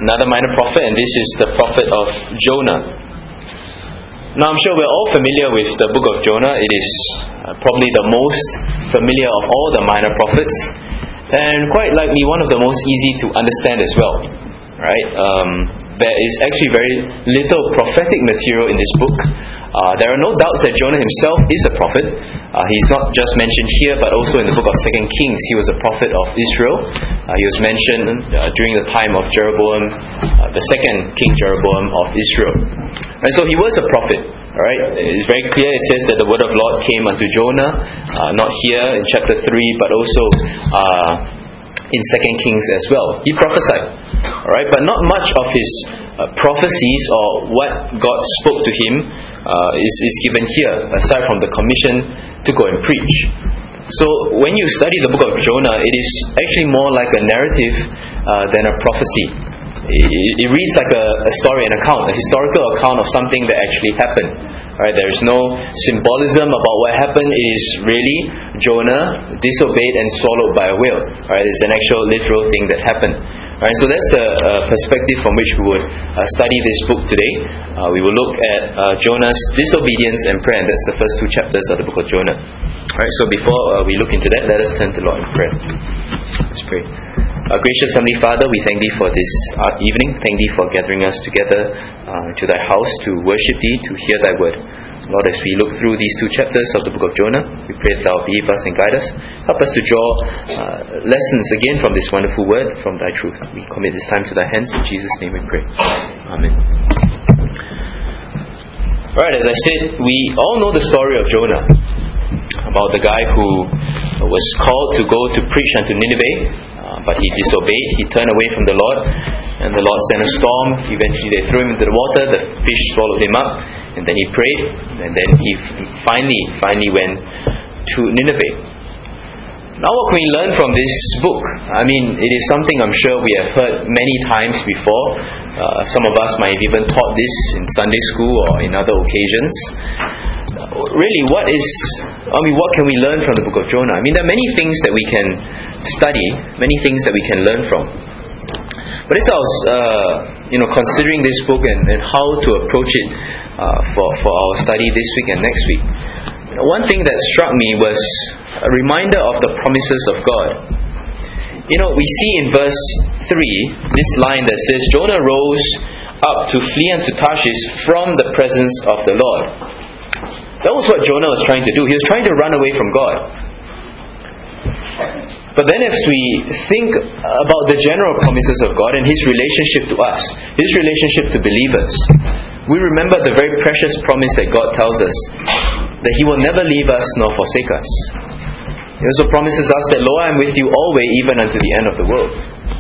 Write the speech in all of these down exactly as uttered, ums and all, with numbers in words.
another minor prophet, and this is the prophet of Jonah. Now I'm sure we're all familiar with the book of Jonah. It is uh, probably the most familiar of all the minor prophets, and quite likely one of the most easy to understand as well. Right? Um, there is actually very little prophetic material in this book. Uh, there are no doubts that Jonah himself is a prophet. Uh, he's not just mentioned here, but also in the book of Second Kings. He was a prophet of Israel. Uh, he was mentioned uh, during the time of Jeroboam, uh, the second King Jeroboam of Israel. And so he was a prophet. Alright, it's very clear. It says that the word of the Lord came unto Jonah, uh, not here in chapter three, but also uh, in Second Kings as well. He prophesied. Alright, but not much of his uh, prophecies or what God spoke to him uh, is, is given here, aside from the commission to go and preach. So when you study the book of Jonah, it is actually more like a narrative uh, than a prophecy. It, it reads like a, a story, an account, a historical account of something that actually happened. Right? There is no symbolism about what happened. It is really Jonah disobeyed and swallowed by a whale. Right? It's an actual literal thing that happened. Right? So that's a, a perspective from which we would uh, study this book today. Uh, we will look at uh, Jonah's disobedience and prayer, and that's the first two chapters of the book of Jonah. Alright, so before uh, we look into that, let us turn to the Lord in prayer. Let's pray. Uh, gracious Heavenly Father, we thank Thee for this uh, evening. Thank Thee for gathering us together uh, to Thy house to worship Thee, to hear Thy word. Lord, as we look through these two chapters of the book of Jonah, we pray that Thou be with us and guide us. Help us to draw uh, lessons again from this wonderful word, from Thy truth. We commit this time to Thy hands. In Jesus' name we pray. Amen. Alright, as I said, we all know the story of Jonah, about the guy who was called to go to preach unto Nineveh, uh, but he disobeyed. He turned away from the Lord, and the Lord sent a storm. Eventually they threw him into the water. The fish swallowed him up, and then he prayed, and then he finally finally went to Nineveh. Now what can we learn from this book? I mean, it is something I'm sure we have heard many times before. Uh, some of us might have even taught this in Sunday school or in other occasions. Really, what is, I mean, what can we learn from the book of Jonah? I mean, there are many things that we can study, many things that we can learn from. But as I was, uh, you know, considering this book and, and how to approach it uh, for, for our study this week and next week, you know, one thing that struck me was a reminder of the promises of God. You know, we see in verse three, this line that says, Jonah rose up to flee unto Tarshish from the presence of the Lord. That was what Jonah was trying to do. He was trying to run away from God. But then as we think about the general promises of God and His relationship to us, His relationship to believers, we remember the very precious promise that God tells us, that He will never leave us nor forsake us. He also promises us that, Lo, I am with you always, even unto the end of the world.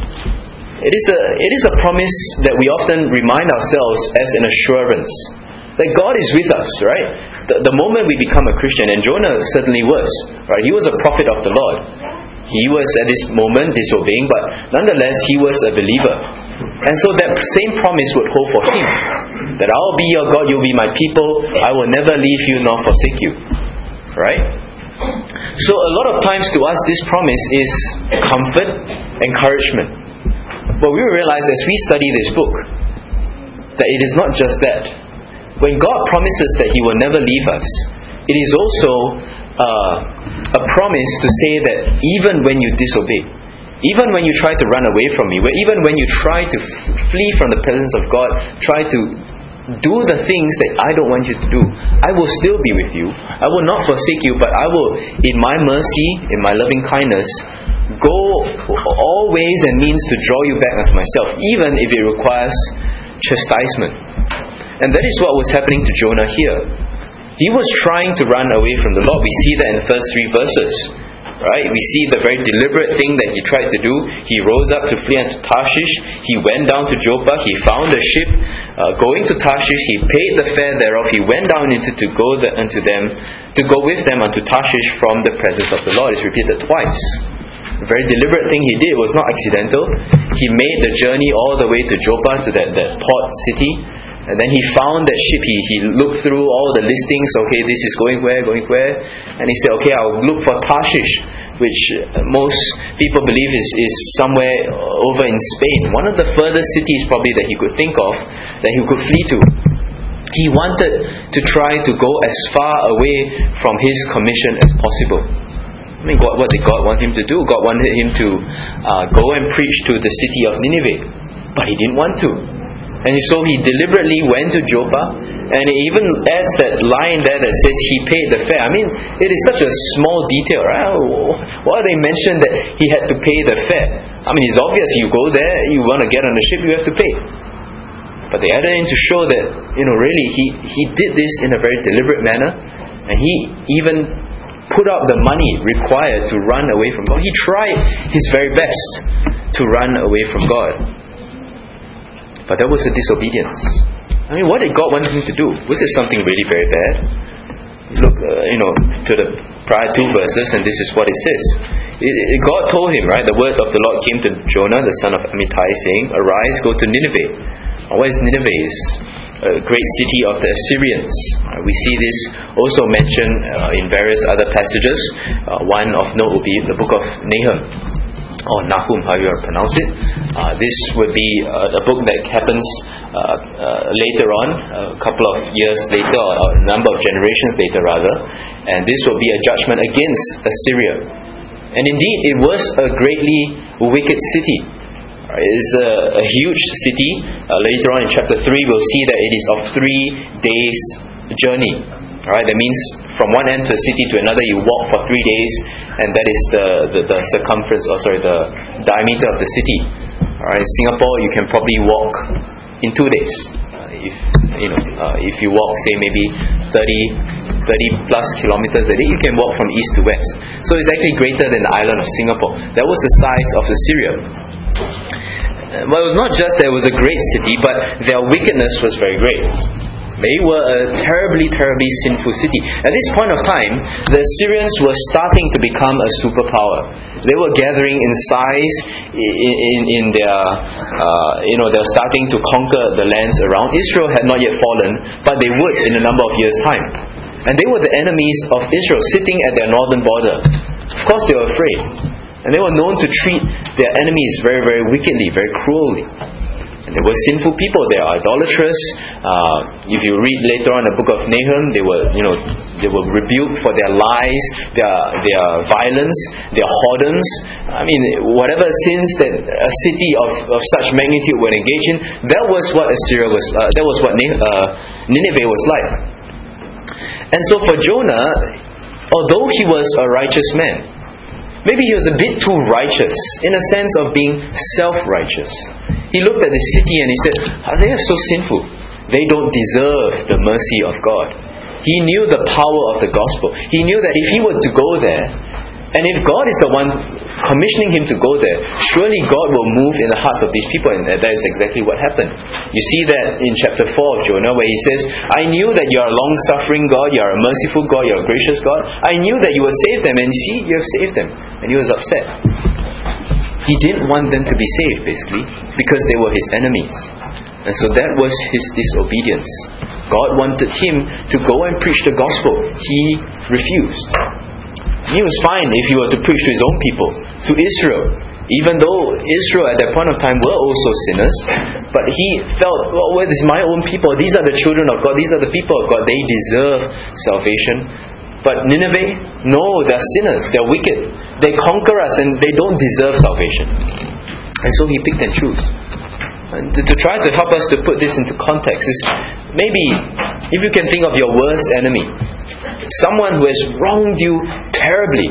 It is a, it is a promise that we often remind ourselves as an assurance that God is with us, right? The, the moment we become a Christian, and Jonah certainly was, right? He was a prophet of the Lord. He was at this moment disobeying, but nonetheless he was a believer. And so that same promise would hold for him, that I will be your God, you will be my people, I will never leave you nor forsake you. Right? So a lot of times to us this promise is comfort, encouragement. But we realize as we study this book that it is not just that. When God promises that He will never leave us, it is also uh, a promise to say that even when you disobey, even when you try to run away from me, even when you try to f- flee from the presence of God, try to do the things that I don't want you to do, I will still be with you. I will not forsake you, but I will, in my mercy, in my loving kindness, go all ways and means to draw you back unto myself, even if it requires chastisement. And that is what was happening to Jonah here. He was trying to run away from the Lord. We see that in the first three verses. Right? We see the very deliberate thing that he tried to do. He rose up to flee unto Tarshish. He went down to Joppa. He found a ship uh, going to Tarshish. He paid the fare thereof. He went down into to go the, unto them, to go with them unto Tarshish from the presence of the Lord. It's repeated twice. The very deliberate thing he did was not accidental. He made the journey all the way to Joppa, to that, that port city. And then he found that ship. He, he looked through all the listings. Okay, this is going where, going where. And he said, okay, I'll look for Tarshish. which most people believe is, is somewhere over in Spain. One of the furthest cities probably that he could think of, that he could flee to. He wanted to try to go as far away from his commission as possible. I mean, God, what did God want him to do? God wanted him to uh, go and preach to the city of Nineveh, but he didn't want to. And so he deliberately went to Joppa, and it even adds that line there that says he paid the fare. I mean, it is such a small detail, right? Why they mentioned that he had to pay the fare? I mean, it's obvious. You go there, you want to get on the ship, you have to pay. But they added in to show that, you know, really he, he did this in a very deliberate manner, and he even put out the money required to run away from God. He tried his very best to run away from God. But that was a disobedience. I mean, what did God want him to do? Was it something really very bad? Look, uh, you know, to the prior two verses, and this is what it says. It, it, God told him, right, the word of the Lord came to Jonah, the son of Amittai, saying, "Arise, go to Nineveh." What is Nineveh? Is a great city of the Assyrians. Uh, we see this also mentioned uh, in various other passages. Uh, one of note would be the book of Nahum, or Nahum, how you pronounce it. Uh, this would be uh, a book that happens uh, uh, later on, a couple of years later, or a number of generations later rather, and this will be a judgment against Assyria. And indeed, it was a greatly wicked city. It is a, a huge city. Uh, later on in chapter three, we'll see that it is of three days' journey. Alright, that means from one end of the city to another, you walk for three days, and that is the, the, the circumference, or sorry, the diameter of the city. Alright, in Singapore, you can probably walk in two days. Uh, if you know, uh, if you walk, say maybe thirty, thirty plus kilometers a day, you can walk from east to west. So it's actually greater than the island of Singapore. That was the size of Assyria. Well, it was not just that it was a great city, but their wickedness was very great. They were a terribly, terribly sinful city. At this point of time, the Assyrians were starting to become a superpower. They were gathering in size in, in, in their, uh, you know, they were starting to conquer the lands around. Israel had not yet fallen, but they would in a number of years' time. And they were the enemies of Israel, sitting at their northern border. Of course, they were afraid. And they were known to treat their enemies very, very wickedly, very cruelly. And they were sinful people. They are idolatrous. Uh, if you read later on the book of Nahum, they were, you know, they were rebuked for their lies, their their violence, their whoredoms. I mean, whatever sins that a city of, of such magnitude would engage in, that was what Assyria was. Uh, that was what uh, Nineveh was like. And so for Jonah, although he was a righteous man, maybe he was a bit too righteous, in a sense of being self-righteous. He looked at the city and he said, oh, they are so sinful. They don't deserve the mercy of God. He knew the power of the gospel. He knew that if he were to go there, and if God is the one commissioning him to go there, surely God will move in the hearts of these people, and that is exactly what happened. You see that in chapter four of Jonah, where he says, I knew that you are a long-suffering God, you are a merciful God, you are a gracious God. I knew that you would save them, and see, you have saved them. And he was upset. He didn't want them to be saved, basically, because they were his enemies. And so that was his disobedience. God wanted him to go and preach the gospel. He refused. He was fine if he were to preach to his own people, to Israel, even though Israel at that point of time were also sinners. But he felt, well, well, this is my own people. These are the children of God. These are the people of God. They deserve salvation. But Nineveh, no, they're sinners. They're wicked. They conquer us and they don't deserve salvation. And so he picked and chose. And to, to try to help us to put this into context is, maybe if you can think of your worst enemy, someone who has wronged you terribly,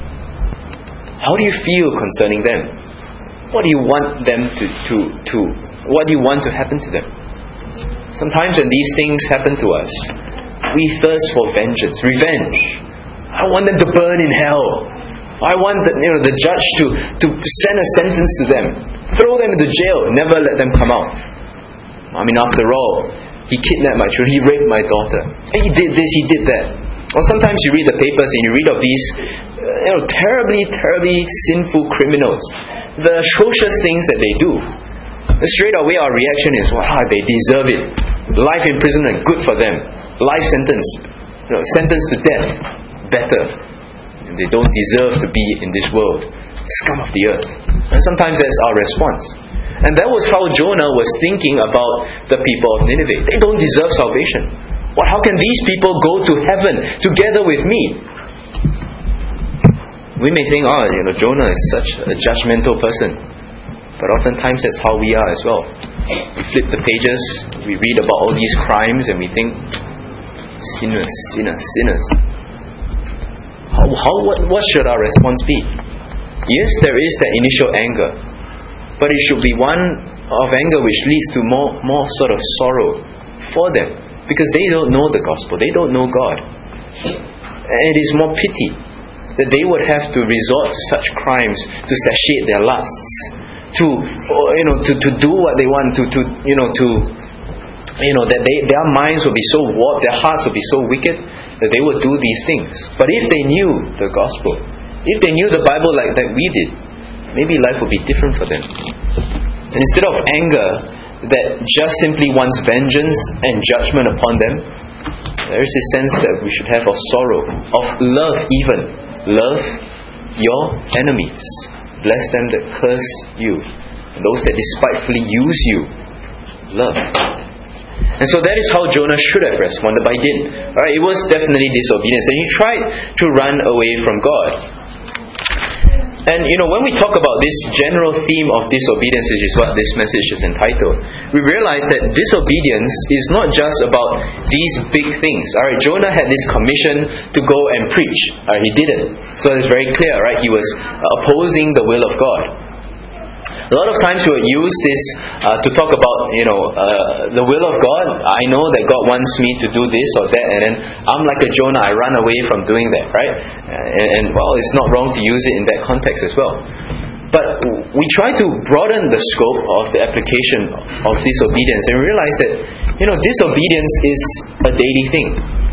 how do you feel concerning them? What do you want them to, to, to what do you want to happen to them? Sometimes when these things happen to us, we thirst for vengeance, revenge. I want them to burn in hell. I want the, you know, the judge to, to send a sentence to them. Throw them into jail, never let them come out. I mean, after all, he kidnapped my children, he raped my daughter, and he did this, he did that. Or sometimes you read the papers and you read of these uh, you know, terribly, terribly sinful criminals, the atrocious things that they do. And straight away our reaction is, wow, they deserve it. Life imprisonment, good for them. Life sentence, you know, sentence to death, better. They don't deserve to be in this world. Scum of the earth. And sometimes that's our response. And that was how Jonah was thinking about the people of Nineveh. They don't deserve salvation. Well, how can these people go to heaven together with me? We may think, oh, you know, Jonah is such a judgmental person. But oftentimes that's how we are as well. We flip the pages, we read about all these crimes, and we think, sinners, sinners, sinners. How, how what, what should our response be? Yes, there is that initial anger, but it should be one of anger which leads to more, more sort of sorrow for them, because they don't know the gospel, they don't know God. And it is more pity that they would have to resort to such crimes to satiate their lusts, to you know to, to do what they want, to, to you know to you know that they, their minds will be so warped, their hearts will be so wicked that they would do these things. But if they knew the gospel, if they knew the Bible like that we did, maybe life would be different for them. And instead of anger that just simply wants vengeance and judgment upon them, there is a sense that we should have of sorrow, of love even. Love your enemies. Bless them that curse you, and those that despitefully use you. Love. And so that is how Jonah should have responded, but he didn't. Alright, it was definitely disobedience, and he tried to run away from God. And you know, when we talk about this general theme of disobedience, which is what this message is entitled, we realize that disobedience is not just about these big things. Alright, Jonah had this commission to go and preach. Alright, he didn't. So it's very clear, right? He was opposing the will of God. A lot of times we would use this uh, to talk about, you know, uh, the will of God. I know that God wants me to do this or that, and then I'm like a Jonah, I run away from doing that, right? Uh, and, and well, it's not wrong to use it in that context as well. But we try to broaden the scope of the application of disobedience and realize that, you know, disobedience is a daily thing.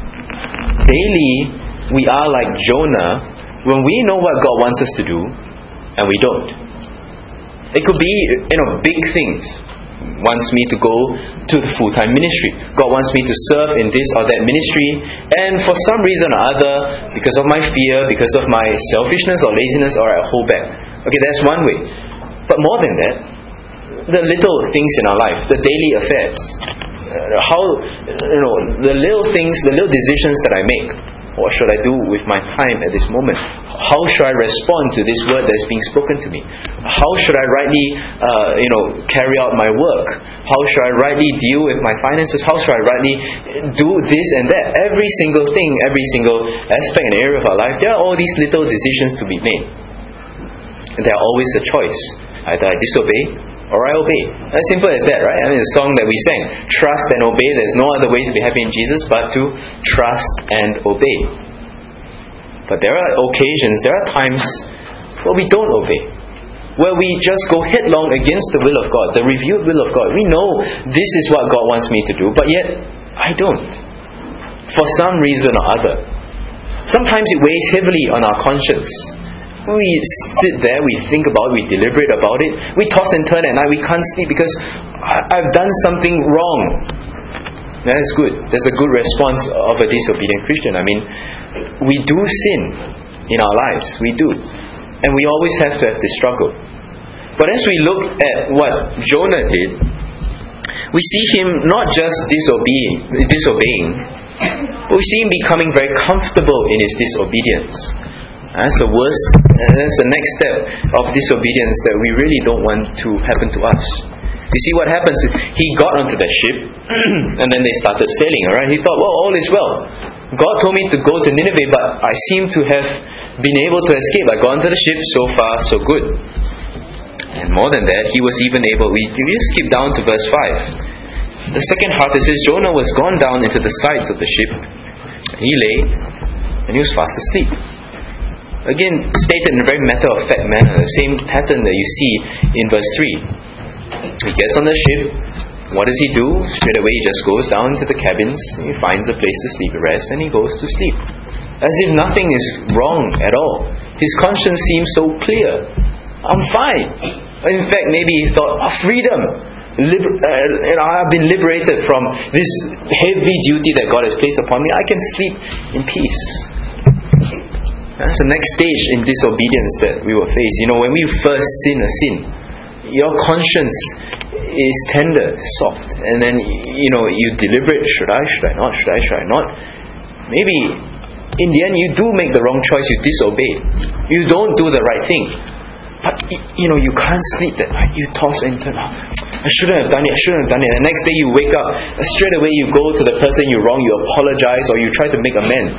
Daily, we are like Jonah when we know what God wants us to do and we don't. It could be, you know, big things. Wants me to go to the full-time ministry. God wants me to serve in this or that ministry, and for some reason or other, because of my fear, because of my selfishness or laziness, or I hold back. Okay, that's one way. But more than that, the little things in our life, the daily affairs, uh, how, you know, the little things, the little decisions that I make. What should I do with my time at this moment? How should I respond to this word that's being spoken to me? How should I rightly, uh, you know, carry out my work? How should I rightly deal with my finances? How should I rightly do this and that? Every single thing, every single aspect and area of our life, there are all these little decisions to be made. And there are always a choice. Either I disobey or I obey. As simple as that, right? I mean, the song that we sang, trust and obey. There's no other way to be happy in Jesus but to trust and obey. But there are occasions, there are times where we don't obey, where we just go headlong against the will of God, the revealed will of God. We know this is what God wants me to do, but yet I don't, for some reason or other. Sometimes it weighs heavily on our conscience. We sit there, we think about it, we deliberate about it, we toss and turn at night, we can't sleep because I've done something wrong. That's good. That's a good response of a disobedient Christian. I mean, we do sin in our lives. We do. And we always have to have this struggle. But as we look at what Jonah did, we see him not just disobeying, disobeying, but we see him becoming very comfortable in his disobedience. That's the worst, that's the next step of disobedience that we really don't want to happen to us. You see what happens, he got onto the ship and then they started sailing, alright? He thought, well, all is well. God told me to go to Nineveh, but I seem to have been able to escape. I got onto the ship, so far so good. And more than that, he was even able, we, we skip down to verse five. The second half, it says, Jonah was gone down into the sides of the ship. He lay and he was fast asleep. Again, stated in a very matter-of-fact manner, the same pattern that you see in verse three. He gets on the ship. What does he do? Straight away he just goes down to the cabins, he finds a place to sleep, rest, and he goes to sleep. As if nothing is wrong at all. His conscience seems so clear. I'm fine. In fact, maybe he thought, oh, freedom. Liber- uh, you know, I've been liberated from this heavy duty that God has placed upon me. I can sleep in peace. That's the next stage in disobedience that we will face. You know, when we first sin a sin, your conscience is tender, soft, and then, you know, you deliberate, should I, should I not, should I, should I not? Maybe in the end you do make the wrong choice, you disobey. You don't do the right thing. But, you know, you can't sleep that night. You toss and turn. I shouldn't have done it, I shouldn't have done it. And the next day you wake up, straight away you go to the person you wrong, you apologize, or you try to make amends.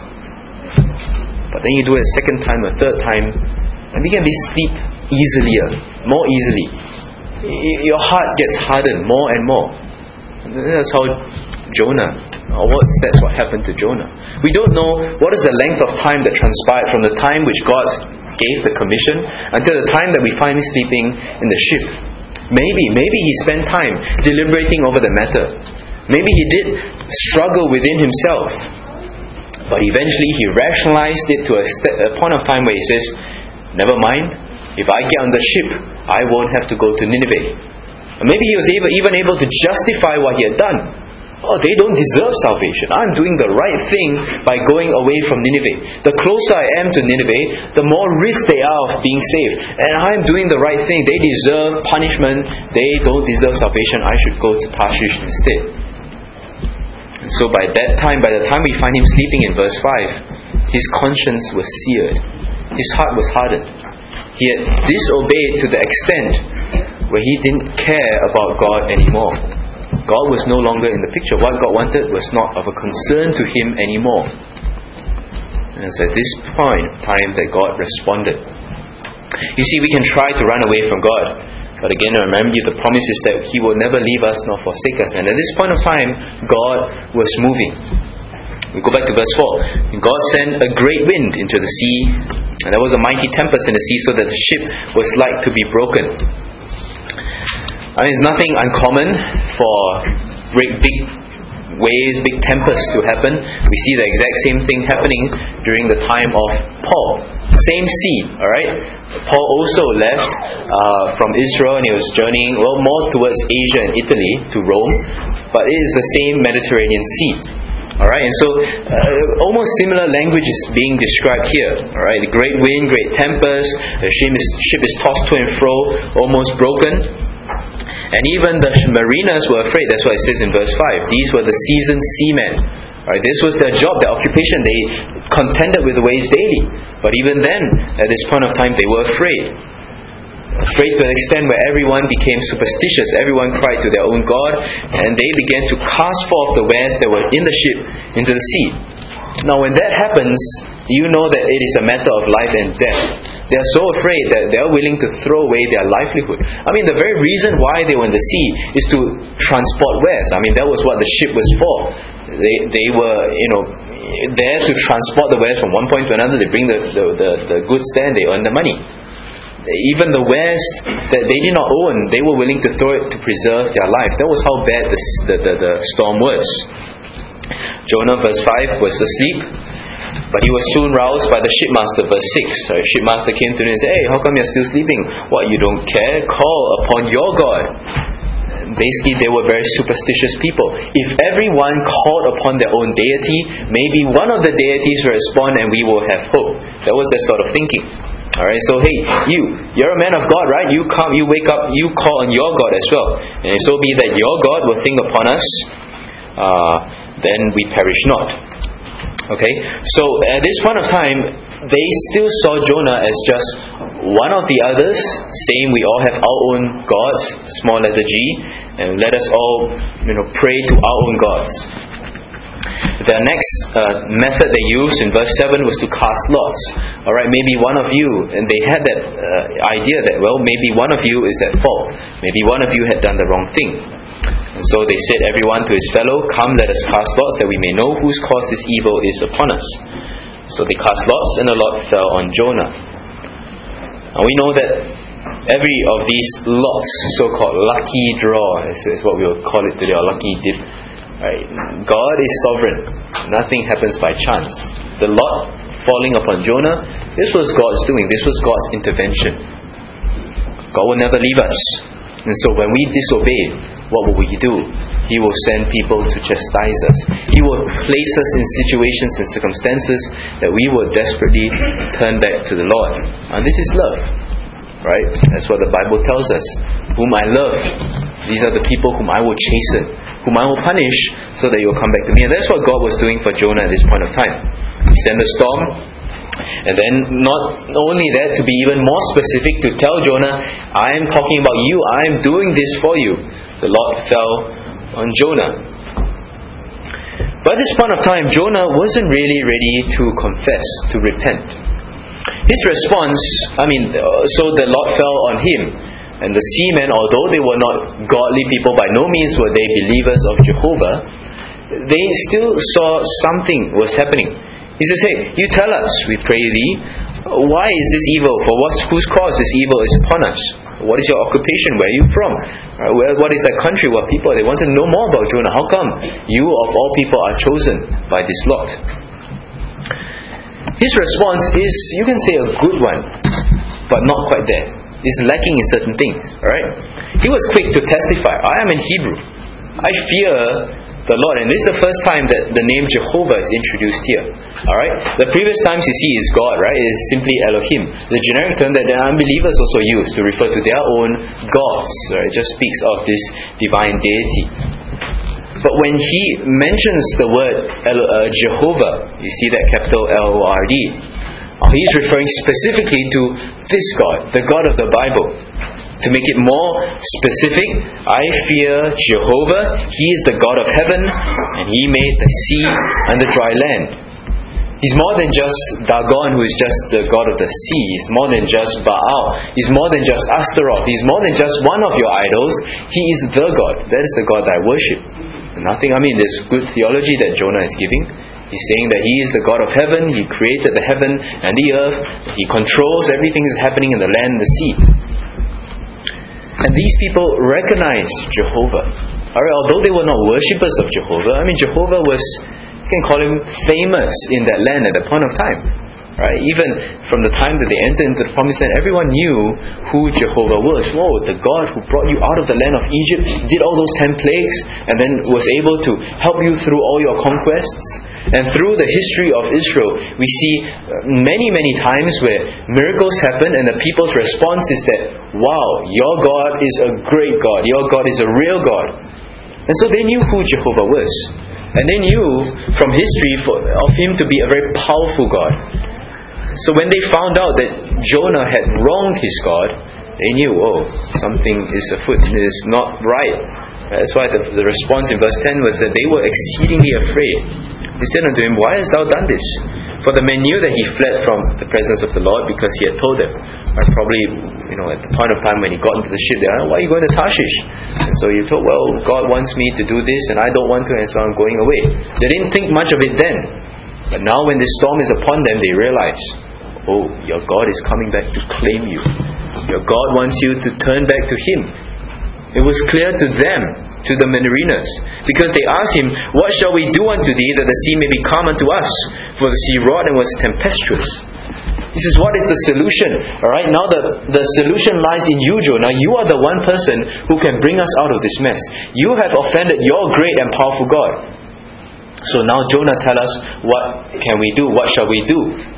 But then you do it a second time, a third time, and you can be sleep easier, more easily. Your heart gets hardened more and more. That's how Jonah, or what's, that's what happened to Jonah. We don't know what is the length of time that transpired from the time which God gave the commission until the time that we find him sleeping in the ship. Maybe, maybe he spent time deliberating over the matter. Maybe he did struggle within himself. But eventually he rationalized it to a, st- a point of time where he says, never mind, if I get on the ship, I won't have to go to Nineveh. And maybe he was able, even able to justify what he had done. Oh, they don't deserve salvation. I'm doing the right thing by going away from Nineveh. The closer I am to Nineveh, the more risk they are of being saved. And I'm doing the right thing. They deserve punishment. They don't deserve salvation. I should go to Tarshish instead. And so by that time, by the time we find him sleeping in verse five, his conscience was seared. His heart was hardened. He had disobeyed to the extent where he didn't care about God anymore. God was no longer in the picture. What God wanted was not of a concern to him anymore. And it's at this point of time that God responded. You see, we can try to run away from God, but again, I remember you, the promise is that he will never leave us nor forsake us. And at this point of time, God was moving. We go back to verse four. God sent a great wind into the sea, and there was a mighty tempest in the sea, so that the ship was like to be broken. I mean, it's nothing uncommon for great big waves, big tempests to happen. We see the exact same thing happening during the time of Paul. Same sea, alright? Paul also left uh, from Israel and he was journeying, well, more towards Asia and Italy to Rome, but it is the same Mediterranean Sea. Alright, and so uh, almost similar language is being described here. Alright, the great wind, great tempest, the ship is, ship is tossed to and fro, almost broken. And even the mariners were afraid. That's why it says in verse five, these were the seasoned seamen. Right, this was their job, their occupation. They contended with the waves daily. But even then, at this point of time, they were afraid. Afraid to an extent where everyone became superstitious. Everyone cried to their own God. And they began to cast forth the wares that were in the ship into the sea. Now when that happens, you know that it is a matter of life and death. They are so afraid that they are willing to throw away their livelihood. I mean, the very reason why they were in the sea is to transport wares. I mean, that was what the ship was for. They they were, you know, there to transport the wares from one point to another. They bring the, the, the, the goods there and they earn the money. Even the wares that they did not own, they were willing to throw it to preserve their life. That was how bad the, the, the, the storm was. Jonah, verse five, was asleep. But he was soon roused by the shipmaster, verse six. So the shipmaster came to him and said, hey, how come you're still sleeping? What, you don't care? Call upon your God. Basically, they were very superstitious people. If everyone called upon their own deity, maybe one of the deities will respond and we will have hope. That was their sort of thinking. Alright, so hey, you, you're a man of God, right? You come, you wake up, you call on your God as well. And if so be that your God will think upon us, uh, then we perish not. Okay, so at this point of time, they still saw Jonah as just one of the others, saying we all have our own gods, small letter G, and let us all, you know, pray to our own gods. The next uh, method they used in verse seven was to cast lots. Alright, maybe one of you, and they had that uh, idea that, well, maybe one of you is at fault. Maybe one of you had done the wrong thing. And so they said, everyone to his fellow, come, let us cast lots, that we may know whose cause this evil is upon us. So they cast lots, and the lot fell on Jonah. And we know that every of these lots, so-called lucky draw, is, is what we will call it today, or lucky dip. Right? God is sovereign. Nothing happens by chance. The lot falling upon Jonah, this was God's doing. This was God's intervention. God will never leave us. And so when we disobey, what will we do? He He will send people to chastise us. He will place us in situations and circumstances that we will desperately turn back to the Lord. And this is love, right? That's what the Bible tells us. Whom I love, these are the people whom I will chasten, whom I will punish, so that you will come back to me. And that's what God was doing for Jonah at this point of time. He sent a storm, and then not only that, to be even more specific, to tell Jonah, I am talking about you, I am doing this for you. The Lord fell on Jonah. But at this point of time, Jonah wasn't really ready to confess, to repent. His response, I mean, so the Lord fell on him. And the seamen, although they were not godly people, by no means were they believers of Jehovah, they still saw something was happening. He says, hey, you tell us, we pray thee, why is this evil? For what, whose cause this evil is upon us? What is your occupation? Where are you from? Uh, where, what is that country? What people? They want to know more about Jonah. How come you of all people are chosen by this lot? His response is, you can say a good one, but not quite there. It's lacking in certain things. Alright? He was quick to testify, I am in Hebrew. I fear the Lord. And this is the first time that the name Jehovah is introduced here. Alright? The previous times you see is God, right? It is simply Elohim. The generic term that the unbelievers also use to refer to their own gods. Right? It just speaks of this divine deity. But when he mentions the word El- uh, Jehovah, you see that capital L O R D. He's referring specifically to this God, the God of the Bible. To make it more specific, I fear Jehovah. He is the God of heaven, and He made the sea and the dry land. He's more than just Dagon, who is just the God of the sea. He's more than just Baal. He's more than just Astaroth. He's more than just one of your idols. He is the God. That is the God that I worship. Nothing, I mean, there's good theology that Jonah is giving. He's saying that He is the God of heaven. He created the heaven and the earth. He controls everything that's happening in the land and the sea. And these people recognize Jehovah. Alright, although they were not worshippers of Jehovah, I mean, Jehovah was, you can call Him famous in that land at that point of time. Right? Even from the time that they entered into the promised land, everyone knew who Jehovah was. Whoa, the God who brought you out of the land of Egypt, did all those ten plagues, and then was able to help you through all your conquests. And through the history of Israel, we see many, many times where miracles happen and the people's response is that, wow, your God is a great God. Your God is a real God. And so they knew who Jehovah was. And they knew from history for, of Him to be a very powerful God. So when they found out that Jonah had wronged his God, they knew, oh, something is afoot. It is not right. That's why the, the response in verse ten was that they were exceedingly afraid. They said unto him, why hast thou done this? For the men knew that he fled from the presence of the Lord because he had told them. Or probably, you know, at the point of time when he got into the ship, they asked, why are you going to Tarshish? And so he thought, well, God wants me to do this and I don't want to, and so I'm going away. They didn't think much of it then. But now when this storm is upon them, they realize, oh, your God is coming back to claim you. Your God wants you to turn back to Him. It was clear to them, to the mariners, because they asked him, what shall we do unto thee that the sea may be calm unto us? For the sea roared and was tempestuous. He says, what is the solution? Alright, now the, the solution lies in you, Jonah. You are the one person who can bring us out of this mess. You have offended your great and powerful God. So now Jonah, tell us, what can we do? What shall we do?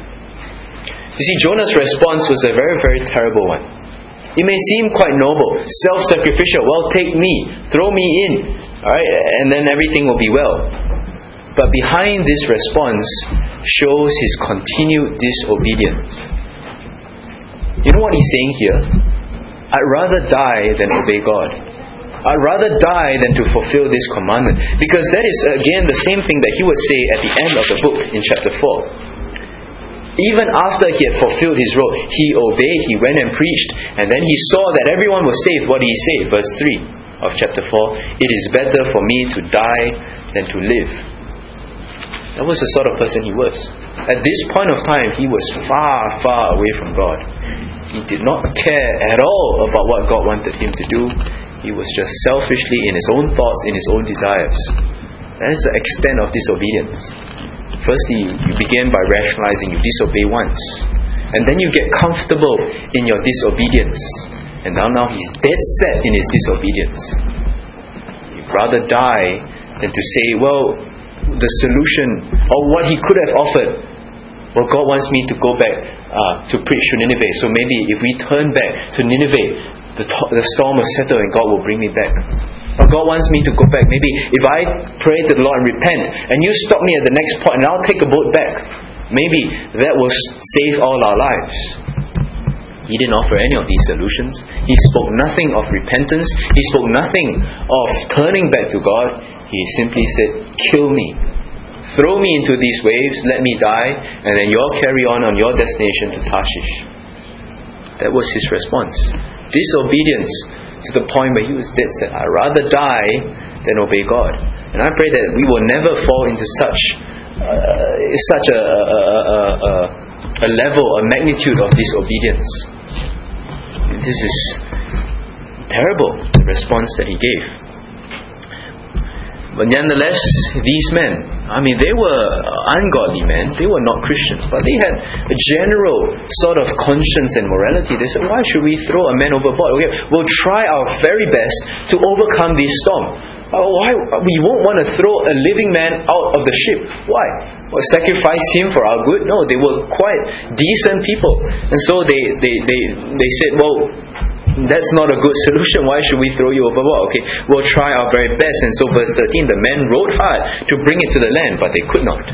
You see, Jonah's response was a very, very terrible one. It may seem quite noble, self-sacrificial. Well, take me, throw me in, alright, and then everything will be well. But behind this response shows his continued disobedience. You know what he's saying here? I'd rather die than obey God. I'd rather die than to fulfill this commandment. Because that is again the same thing that he would say at the end of the book in chapter four. Even after he had fulfilled his role, he obeyed, he went and preached, and then he saw that everyone was saved. What did he say? Verse three of chapter four, it is better for me to die than to live. That was the sort of person he was. At this point of time, he was far, far away from God. He did not care at all about what God wanted him to do. He was just selfishly in his own thoughts, in his own desires. That is the extent of disobedience. Firstly, you begin by rationalizing, you disobey once. And then you get comfortable in your disobedience. And now, now he's dead set in his disobedience. You rather die than to say, well, the solution, or what he could have offered, well, God wants me to go back uh, to preach to Nineveh, so maybe if we turn back to Nineveh, the, th- the storm will settle and God will bring me back. Or God wants me to go back, maybe if I pray to the Lord and repent, and you stop me at the next point and I'll take a boat back, maybe that will save all our lives. He didn't offer any of these solutions. He spoke nothing of repentance. He spoke nothing of turning back to God. He simply said, kill me. Throw me into these waves, let me die, and then you'll carry on on your destination to Tarshish. That was his response. Disobedience to the point where he was dead set. I'd rather die than obey God. And I pray that we will never fall into such uh, such a, a, a, a, a level, a magnitude of disobedience. This is terrible, the response that he gave. But nonetheless, these men, I mean, they were ungodly men. They were not Christians. But they had a general sort of conscience and morality. They said, why should we throw a man overboard? Okay, we'll try our very best to overcome this storm. Uh, why? We won't want to throw a living man out of the ship. Why? Well, sacrifice him for our good? No, they were quite decent people. And so they, they, they, they said, well, that's not a good solution. Why should we throw you overboard? Okay, we'll try our very best. And so verse thirteen, the men rowed hard to bring it to the land, but they could not.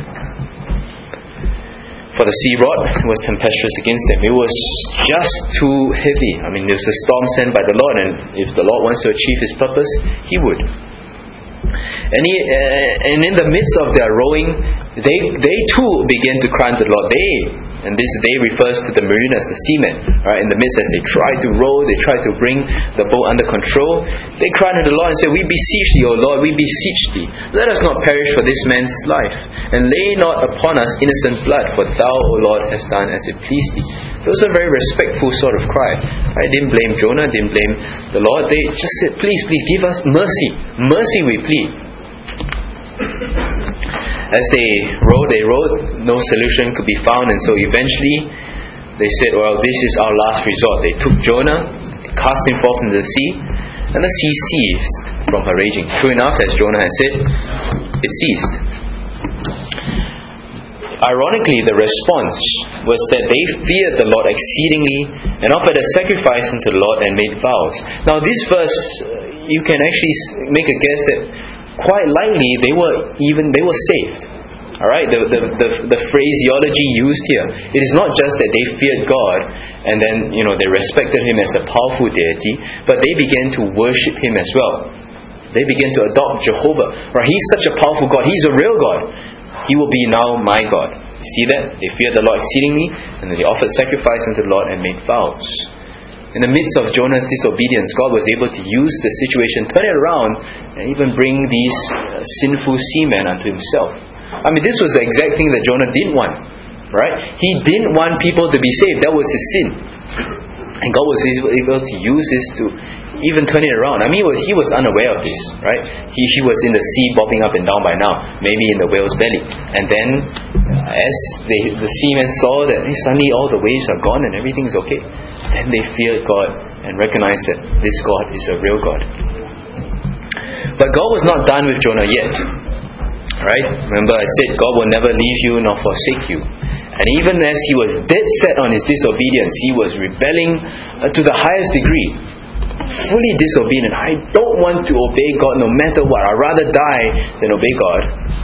For the sea rod was tempestuous against them. It was just too heavy. I mean, it was a storm sent by the Lord, and if the Lord wants to achieve His purpose, He would. And, he, uh, and in the midst of their rowing, they they too began to cry unto the Lord. They, and this they refers to the mariners, the seamen. Right, in the midst, as they try to row, they try to bring the boat under control. They cried unto the Lord and said, "We beseech thee, O Lord, we beseech thee. Let us not perish for this man's life, and lay not upon us innocent blood, for thou, O Lord, hast done as it pleased thee." It was a very respectful sort of cry. I didn't blame Jonah, didn't blame the Lord. They just said, "Please, please give us mercy. Mercy, we plead." As they rowed, they rowed, no solution could be found, and so eventually they said, well, this is our last resort. They took Jonah, they cast him forth into the sea, and the sea ceased from her raging. True enough, as Jonah had said, it ceased. Ironically, the response was that they feared the Lord exceedingly and offered a sacrifice unto the Lord and made vows. Now this verse, you can actually make a guess that quite likely they were even they were saved. Alright, the, the, the, the phraseology used here, it is not just that they feared God and then, you know, they respected Him as a powerful deity, but they began to worship Him as well. They began to adopt Jehovah. Right, He's such a powerful God, He's a real God. He will be now my God. You see that? They feared the Lord exceedingly, and then they offered sacrifice unto the Lord and made vows. In the midst of Jonah's disobedience, God was able to use the situation, turn it around, and even bring these uh, sinful seamen unto Himself. I mean, this was the exact thing that Jonah didn't want, right? He didn't want people to be saved. That was his sin. And God was able to use this to even turn it around. I mean, he was unaware of this, right? He, he was in the sea bobbing up and down by now, maybe in the whale's belly. And then, as they, the seamen saw that hey, suddenly all the waves are gone and everything is okay, then they feared God and recognized that this God is a real God. But God was not done with Jonah yet. Right? Remember I said God will never leave you nor forsake you. And even as he was dead set on his disobedience, he was rebelling uh, to the highest degree. Fully disobedient. I don't want to obey God no matter what. I'd rather die than obey God.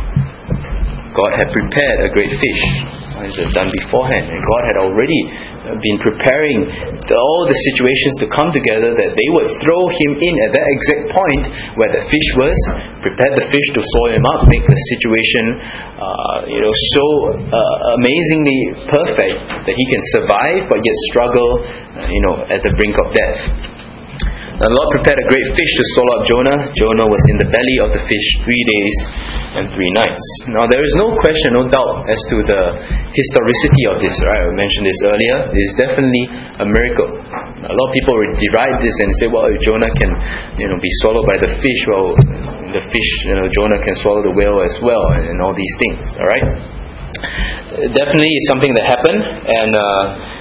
God had prepared a great fish, as he had done beforehand, and God had already been preparing all the situations to come together that they would throw him in at that exact point where the fish was, prepared the fish to swallow him up, make the situation uh, you know, so uh, amazingly perfect that he can survive but yet struggle uh, you know, at the brink of death. The Lord prepared a great fish to swallow up Jonah. Jonah was in the belly of the fish three days and three nights. Now there is no question, no doubt as to the historicity of this, right? I mentioned this earlier. It is definitely a miracle. A lot of people deride this and say, well, if Jonah can, you know, be swallowed by the fish, well, the fish, you know, Jonah can swallow the whale as well, and all these things, alright? Definitely something that happened, and uh,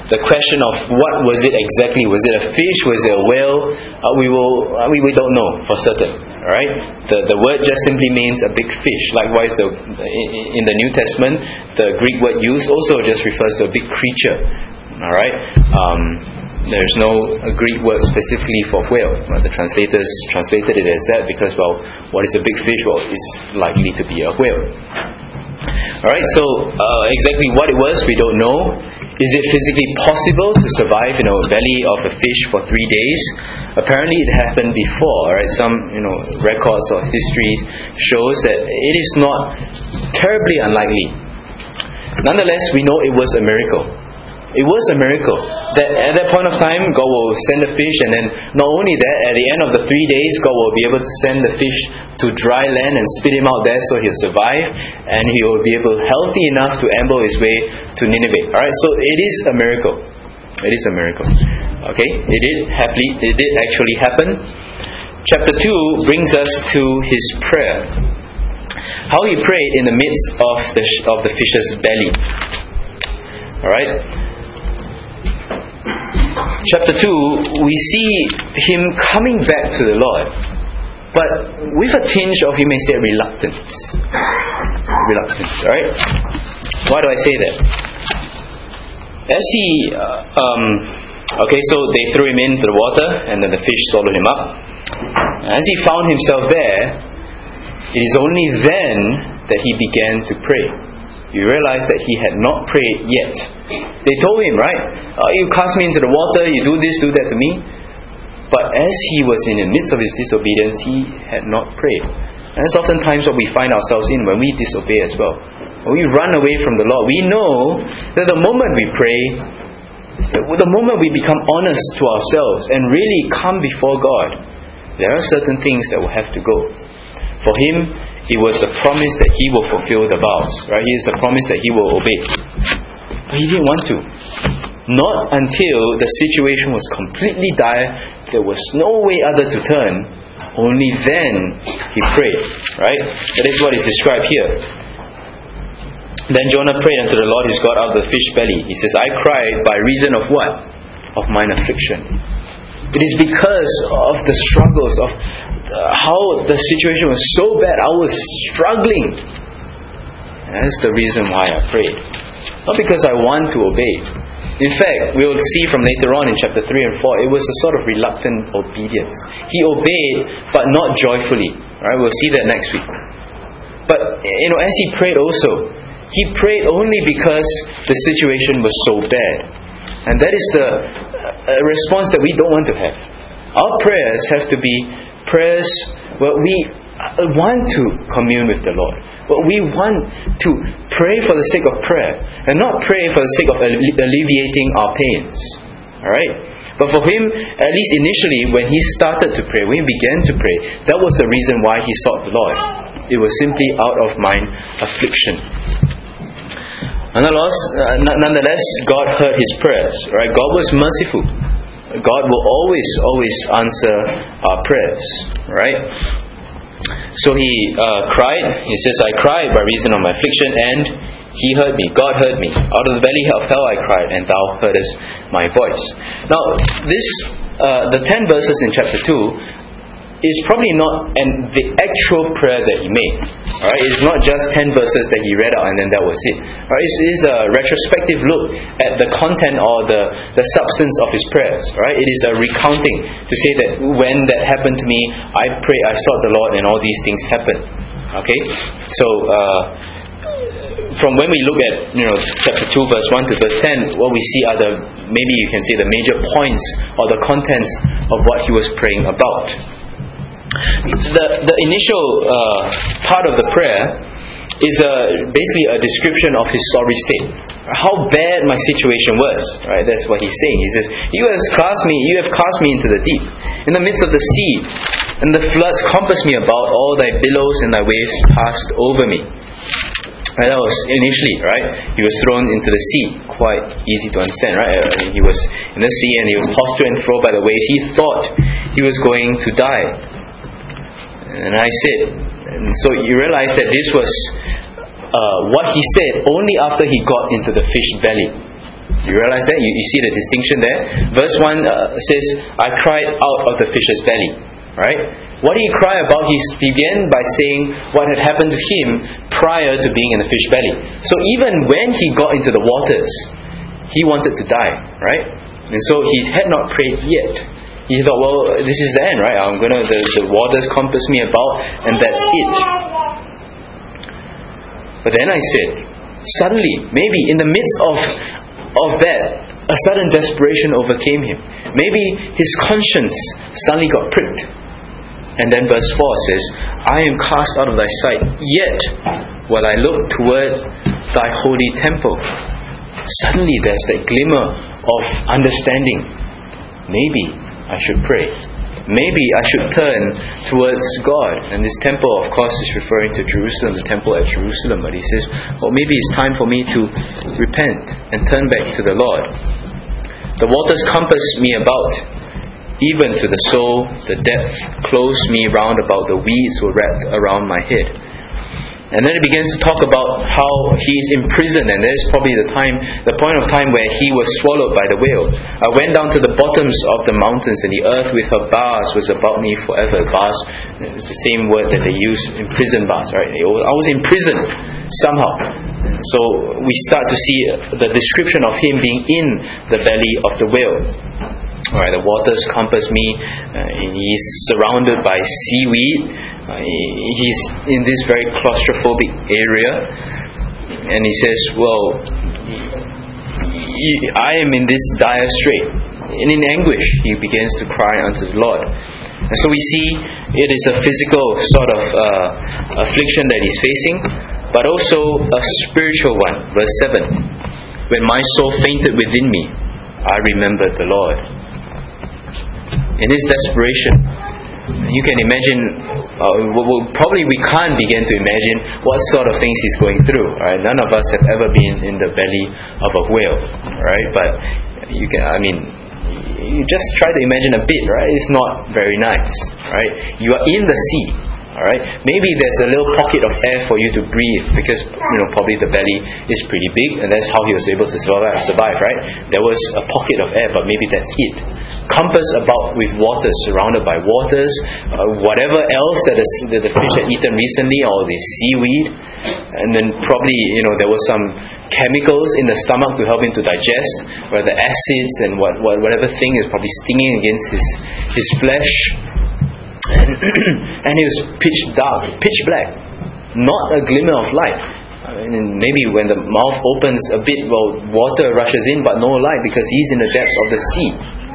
the question of what was it exactly, was it a fish, was it a whale, uh, we will uh, we, we don't know for certain. Alright? The, the word just simply means a big fish. Likewise, the, in the New Testament, the Greek word used also just refers to a big creature. Alright? Um, there's no Greek word specifically for whale. Well, the translators translated it as that because, well, what is a big fish? Well, it's likely to be a whale. Alright, so uh, exactly what it was, we don't know. Is it physically possible to survive in a belly of a fish for three days? Apparently it happened before. Right? Some you know records or history shows that it is not terribly unlikely. Nonetheless, we know it was a miracle. It was a miracle that at that point of time God will send a fish, and then not only that, at the end of the three days God will be able to send the fish to dry land and spit him out there so he'll survive, and he will be able healthy enough to amble his way to Nineveh. Alright, so it is a miracle. It is a miracle. Okay, it did happily, it did actually happen. Chapter two brings us to his prayer. How he prayed in the midst of the of the fish's belly. Alright. Chapter two, we see him coming back to the Lord, but with a tinge of, you may say, reluctance. Reluctance, alright? Why do I say that? As he, uh, um, okay, so they threw him into the water, and then the fish swallowed him up. As he found himself there, it is only then that he began to pray. You realize that he had not prayed yet. They told him, right? Oh, you cast me into the water, you do this, do that to me. But as he was in the midst of his disobedience, he had not prayed. And that's oftentimes what we find ourselves in when we disobey as well. When we run away from the Lord, we know that the moment we pray, the moment we become honest to ourselves and really come before God, there are certain things that will have to go. For him, it was a promise that he will fulfill the vows. Right? It is a promise that he will obey. But he didn't want to. Not until the situation was completely dire, there was no way other to turn. Only then he prayed. Right? That is what is described here. Then Jonah prayed unto the Lord his God out of the fish belly. He says, I cried by reason of what? Of mine affliction. It is because of the struggles of how the situation was so bad. I was struggling. That's the reason why I prayed. Not because I want to obey. In fact, we will see from later on in chapter three and four, it was a sort of reluctant obedience. He obeyed, but not joyfully. Alright, we'll see that next week. But, you know, as he prayed also, he prayed only because the situation was so bad. And that is the uh, response that we don't want to have. Our prayers have to be prayers where we want to commune with the Lord. But we want to pray for the sake of prayer, and not pray for the sake of alleviating our pains. Alright? But for him, at least initially, when he started to pray, when he began to pray, that was the reason why he sought the Lord. It was simply out of mine affliction. Nonetheless, uh, nonetheless, God heard his prayers. Right? God was merciful. God will always, always answer our prayers. Right? So he uh, cried. He says, I cried by reason of my affliction, and he heard me. God heard me. Out of the belly of hell I cried, and thou heardest my voice. Now, this uh, the ten verses in chapter two is probably not an, the actual prayer that he made. Alright, it's not just ten verses that he read out and then that was it. Alright, it is a retrospective look at the content or the, the substance of his prayers. Alright, it is a recounting to say that when that happened to me, I prayed, I sought the Lord, and all these things happened. Okay, so uh, from when we look at you know chapter two verse one to verse ten, what we see are the, maybe you can say, the major points or the contents of what he was praying about. The the initial uh, part of the prayer is a, basically a description of his sorry state. How bad my situation was. Right? That's what he's saying. He says, You have cast me, you have cast me into the deep, in the midst of the sea, and the floods compassed me about. All thy billows and thy waves passed over me. Right, that was initially, right? He was thrown into the sea. Quite easy to understand, right? He was in the sea and he was tossed to and fro by the waves. He thought he was going to die. And I said, and so you realize that this was uh, what he said only after he got into the fish belly. You realize that? You, you see the distinction there? Verse one uh, says, I cried out of the fish's belly. Right? What did he cry about? He began by saying what had happened to him prior to being in the fish belly. So even when he got into the waters, he wanted to die. Right? And so he had not prayed yet. He thought, well, this is the end, right? I'm gonna the, the waters compass me about, and that's it. But then I said, suddenly, maybe in the midst of of that, a sudden desperation overcame him. Maybe his conscience suddenly got pricked. And then verse four says, I am cast out of thy sight, yet while I look toward thy holy temple. Suddenly there's that glimmer of understanding. Maybe I should pray. Maybe I should turn towards God. And this temple, of course, is referring to Jerusalem, the temple at Jerusalem. But he says, well, maybe it's time for me to repent and turn back to the Lord. The waters compassed me about, even to the soul. The depth closed me round about. The weeds were wrapped around my head. And then it begins to talk about how he's imprisoned, and there's probably the time, the point of time where he was swallowed by the whale. I went down to the bottoms of the mountains, and the earth with her bars was about me forever. Bars is the same word that they use in prison bars, right? I was imprisoned somehow. So we start to see the description of him being in the belly of the whale. Alright, the waters compass me, uh, he's surrounded by seaweed. Uh, he's in this very claustrophobic area, and he says, well, I am in this dire strait. And in anguish he begins to cry unto the Lord. And so we see it is a physical sort of uh, affliction that he's facing, but also a spiritual one. Verse seven, when my soul fainted within me, I remembered the Lord. In his desperation, you can imagine, uh, well, probably we can't begin to imagine what sort of things he's going through. Right? None of us have ever been in the belly of a whale, right? But you can, I mean, you just try to imagine a bit, right? It's not very nice, right? You are in the sea, all right? Maybe there's a little pocket of air for you to breathe, because you know probably the belly is pretty big, and that's how he was able to survive, survive right? There was a pocket of air, but maybe that's it. Compassed about with waters, surrounded by waters, uh, whatever else that, is, that the fish had eaten recently, all this seaweed, and then probably you know there was some chemicals in the stomach to help him to digest, or the acids and what, what whatever thing is probably stinging against his his flesh, and and it was pitch dark, pitch black, not a glimmer of light. I mean, maybe when the mouth opens a bit, well, water rushes in, but no light because he's in the depths of the sea.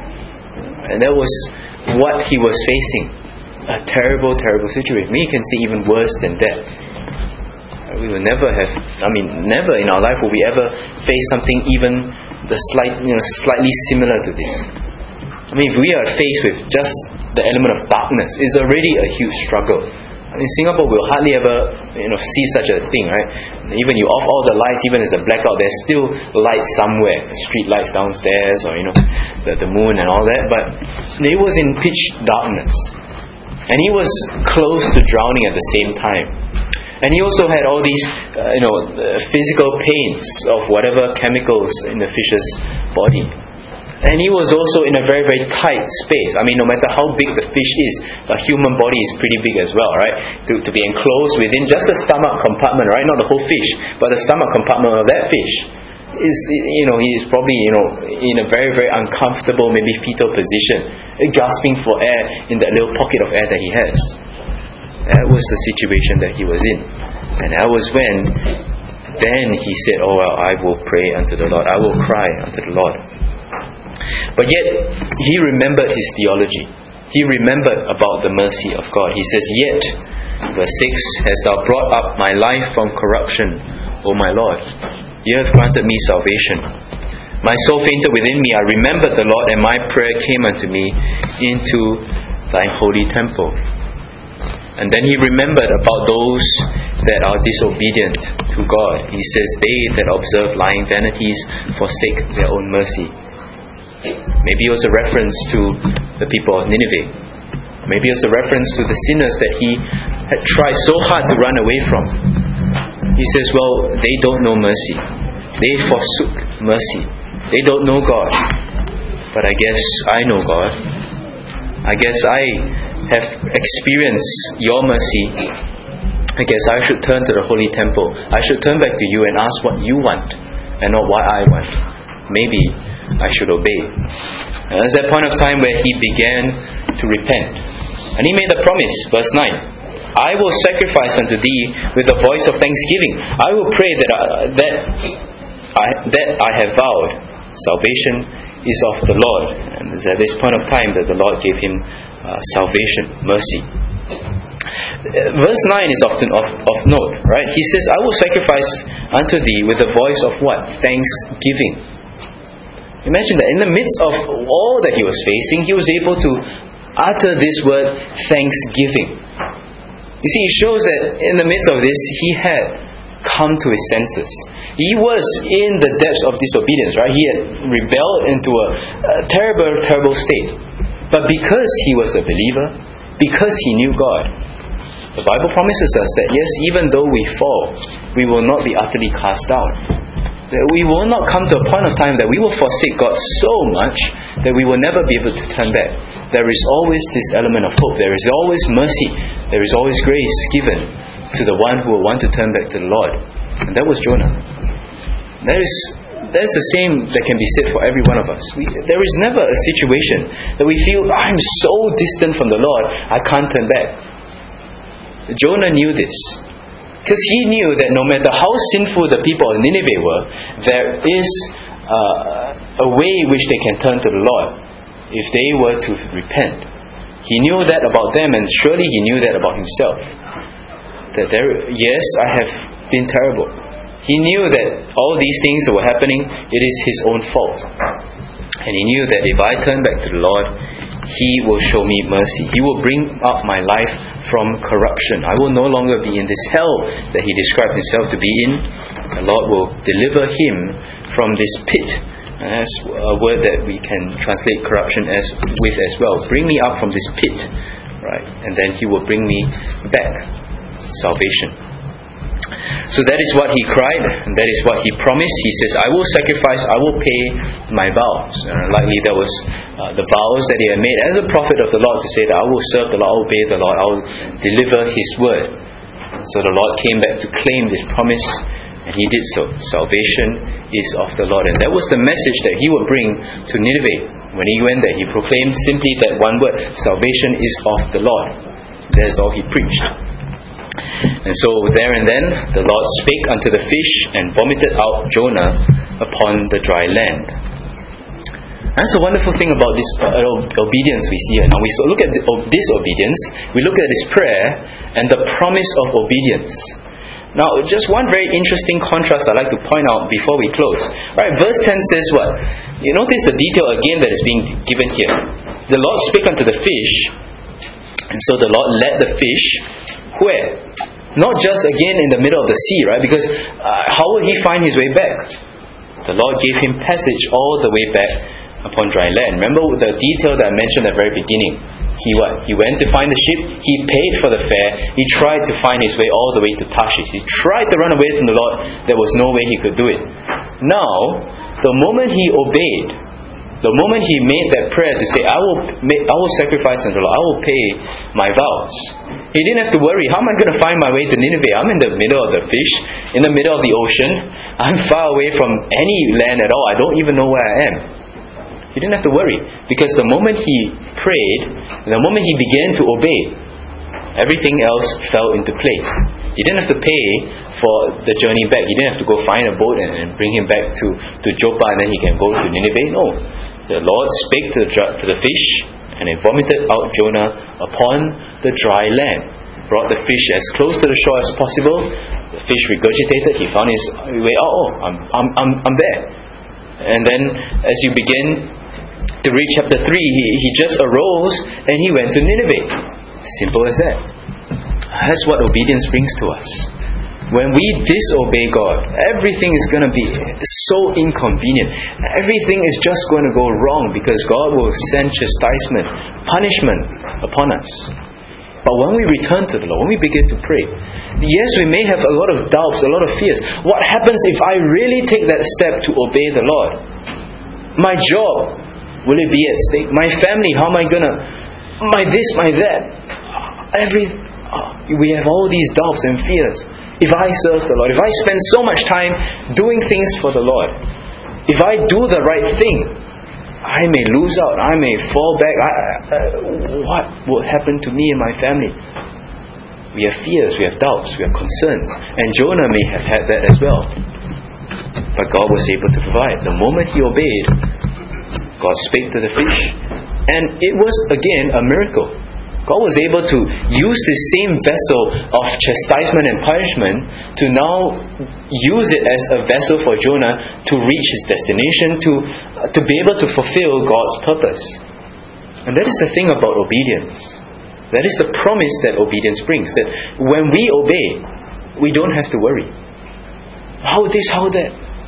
And that was what he was facing. A terrible, terrible situation. We can see even worse than death. We will never have, I mean, never in our life will we ever face something even the slight, you know, slightly similar to this. I mean, if we are faced with just the element of darkness, it's already a huge struggle. In Singapore, we'll hardly ever, you know, see such a thing, right? Even you off all the lights, even as a blackout, there's still light somewhere, street lights downstairs, or you know, the, the moon and all that. But he was in pitch darkness, and he was close to drowning at the same time. And he also had all these, uh, you know, physical pains of whatever chemicals in the fish's body. And he was also in a very, very tight space. I mean, no matter how big the fish is, the human body is pretty big as well, right? To, to be enclosed within just the stomach compartment, right? Not the whole fish, but the stomach compartment of that fish. Is, you know, he is probably, you know, in a very, very uncomfortable, maybe fetal position, gasping for air in that little pocket of air that he has. That was the situation that he was in. And that was when, then he said, oh, well, I will pray unto the Lord. I will cry unto the Lord. But yet, he remembered his theology. He remembered about the mercy of God. He says, yet, verse six, hast thou brought up my life from corruption, O my Lord. You have granted me salvation. My soul fainted within me. I remembered the Lord, and my prayer came unto me into thine holy temple. And then he remembered about those that are disobedient to God. He says, they that observe lying vanities forsake their own mercy. Maybe it was a reference to the people of Nineveh. Maybe it was a reference to the sinners that he had tried so hard to run away from. He says, well, they don't know mercy. They forsook mercy. They don't know God. But I guess I know God. I guess I have experienced your mercy. I guess I should turn to the holy temple. I should turn back to you and ask what you want and not what I want. Maybe I should obey. And there's that point of time where he began to repent. And he made a promise, verse nine. I will sacrifice unto thee with a voice of thanksgiving. I will pray that I, that I, that I have vowed. Salvation is of the Lord. And it's at this point of time that the Lord gave him uh, salvation, mercy. Verse nine is often of, of note, right? He says, I will sacrifice unto thee with the voice of what? Thanksgiving. Imagine that in the midst of all that he was facing, he was able to utter this word, thanksgiving. You see, it shows that in the midst of this, he had come to his senses. He was in the depths of disobedience, right? He had rebelled into a, a terrible, terrible state. But because he was a believer, because he knew God, the Bible promises us that yes, even though we fall, we will not be utterly cast down. That we will not come to a point of time that we will forsake God so much that we will never be able to turn back. There is always this element of hope. There is always mercy. There is always grace given to the one who will want to turn back to the Lord. And that was Jonah. That is That is the same that can be said for every one of us. We, there is never a situation that we feel, I'm so distant from the Lord, I can't turn back. Jonah knew this. Because he knew that no matter how sinful the people of Nineveh were, there is uh, a way in which they can turn to the Lord if they were to repent. He knew that about them, and surely he knew that about himself. That there, yes, I have been terrible. He knew that all these things that were happening, it is his own fault. And he knew that if I turn back to the Lord, He will show me mercy. He will bring up my life from corruption. I will no longer be in this hell that He described Himself to be in. The Lord will deliver him from this pit. And that's a word that we can translate corruption as with as well. Bring me up from this pit, right? And then He will bring me back. Salvation. So that is what he cried, and that is what he promised. He says, I will sacrifice, I will pay my vows. And likely that was uh, the vows that he had made as a prophet of the Lord, to say that I will serve the Lord, I will obey the Lord, I will deliver His word. So the Lord came back to claim this promise, and He did so. Salvation is of the Lord. And that was the message that He would bring to Nineveh. When He went there, He proclaimed simply that one word, salvation is of the Lord. That is all He preached. And so there and then the Lord spake unto the fish and vomited out Jonah upon the dry land. That's a wonderful thing about this uh, obedience we see here. Now we look at this obedience, we look at this prayer and the promise of obedience. Now just one very interesting contrast I'd like to point out before we close. Right, verse ten says what? You notice the detail again that is being given here. The Lord spake unto the fish, and so the Lord led the fish where? Not just again in the middle of the sea, right? Because uh, how would he find his way back? The Lord gave him passage all the way back upon dry land. Remember the detail that I mentioned at the very beginning. He what? He went to find the ship. He paid for the fare. He tried to find his way all the way to Tarshish. He tried to run away from the Lord. There was no way he could do it. Now, the moment he obeyed, the moment he made that prayer to say, I will make, I will sacrifice unto the Lord, I will pay my vows, he didn't have to worry, how am I going to find my way to Nineveh? I'm in the middle of the fish, in the middle of the ocean. I'm far away from any land at all. I don't even know where I am. He didn't have to worry, because the moment he prayed, the moment he began to obey, everything else fell into place. He didn't have to pay for the journey back. He didn't have to go find a boat and, and bring him back to, to Joppa and then he can go to Nineveh. No. The Lord spake to the, to the fish, and it vomited out Jonah upon the dry land. Brought the fish as close to the shore as possible. The fish regurgitated. He found his way out. Oh, I'm, I'm, I'm, I'm there. And then as you begin to read chapter three, he, he just arose and he went to Nineveh. Simple as that. That's what obedience brings to us. When we disobey God, everything is going to be so inconvenient. Everything is just going to go wrong because God will send chastisement, punishment upon us. But when we return to the Lord, when we begin to pray, yes, we may have a lot of doubts, a lot of fears. What happens if I really take that step to obey the Lord? My job, will it be at stake? My family, how am I gonna? My this, my that. Every we have all these doubts and fears. If I serve the Lord, if I spend so much time doing things for the Lord, if I do the right thing, I may lose out. I may fall back. I, uh, what will happen to me and my family? We have fears, we have doubts, we have concerns. And Jonah may have had that as well. But God was able to provide. The moment he obeyed, God spake to the fish. And it was again a miracle. God was able to use this same vessel of chastisement and punishment to now use it as a vessel for Jonah to reach his destination, to, uh, to be able to fulfill God's purpose. And that is the thing about obedience. That is the promise that obedience brings. That when we obey, we don't have to worry. How this, how that?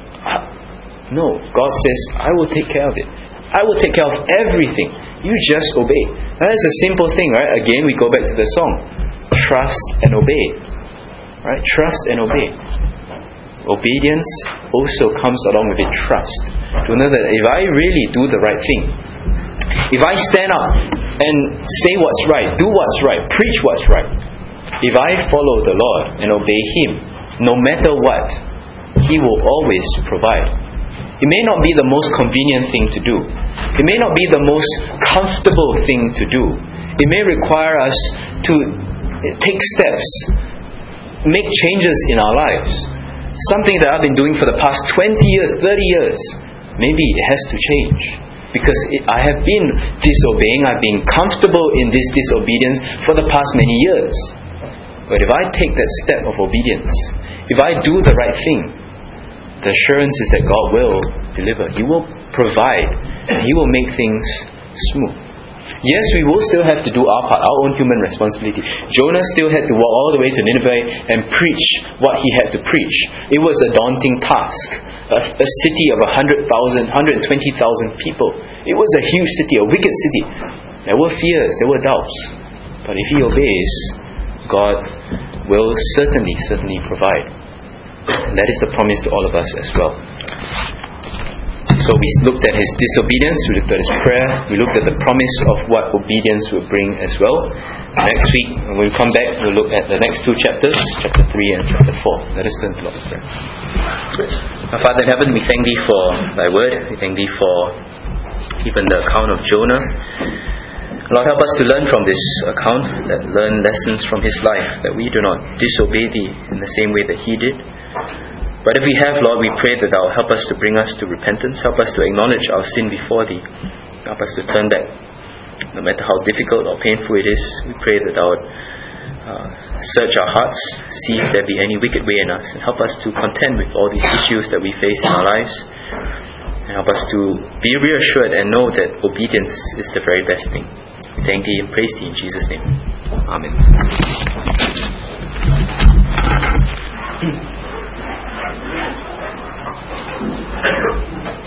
No, God says, I will take care of it. I will take care of everything. You just obey. That is a simple thing, right? Again, we go back to the song. Trust and obey. Right? Trust and obey. Obedience also comes along with it trust. To know that if I really do the right thing, if I stand up and say what's right, do what's right, preach what's right, if I follow the Lord and obey Him, no matter what, He will always provide. It may not be the most convenient thing to do. It may not be the most comfortable thing to do. It may require us to take steps, make changes in our lives. Something that I've been doing for the past twenty years, thirty years, maybe it has to change. Because it, I have been disobeying, I've been comfortable in this disobedience for the past many years. But if I take that step of obedience, if I do the right thing, the assurance is that God will deliver. He will provide. And He will make things smooth. Yes, we will still have to do our part, our own human responsibility. Jonah still had to walk all the way to Nineveh and preach what he had to preach. It was a daunting task. A, a city of one hundred thousand, one hundred twenty thousand people. It was a huge city, a wicked city. There were fears, there were doubts. But if he obeys, God will certainly, certainly provide. That is the promise to all of us as well. So we looked at his disobedience, we looked at his prayer, we looked at the promise of what obedience will bring as well. Next week, when we come back, we'll look at the next two chapters, chapter three and chapter four. Let us turn to Lord in prayer. Our Father in heaven, we thank Thee for Thy word. We thank Thee for even the account of Jonah. Lord, help us to learn from this account, that learn lessons from his life, that we do not disobey Thee in the same way that he did. But if we have, Lord, we pray that Thou help us to bring us to repentance, help us to acknowledge our sin before Thee, help us to turn back. No matter how difficult or painful it is, we pray that Thou would uh, search our hearts, see if there be any wicked way in us, and help us to contend with all these issues that we face in our lives, and help us to be reassured and know that obedience is the very best thing. We thank Thee and praise Thee in Jesus' name. Amen. Thank you.